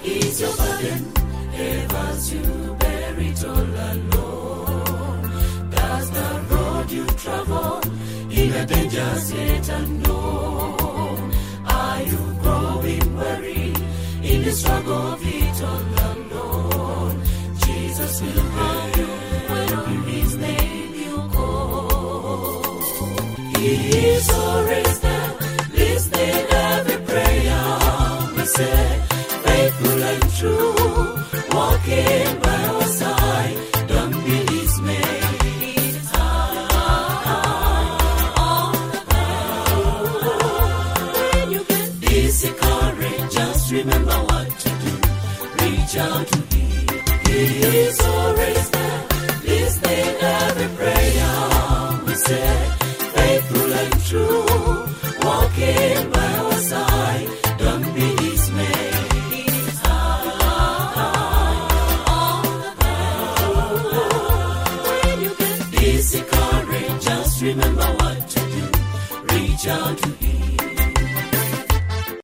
Is your burden ever to bear it all alone? Does the road you travel in the dangers yet unknown? Are you growing weary in the struggle of it all alone? Jesus will help you when on His name you call. He is always there, listening every prayer we say. Faithful and true, walking by our side. Don't be dismayed. It's high on the cloud. When you get discouraged, just remember what to do. Reach out to Him. He is always there, listening every prayer we say. Faithful and true, walking by our side. Don't be dismayed. Remember what to do. Reach out to Him.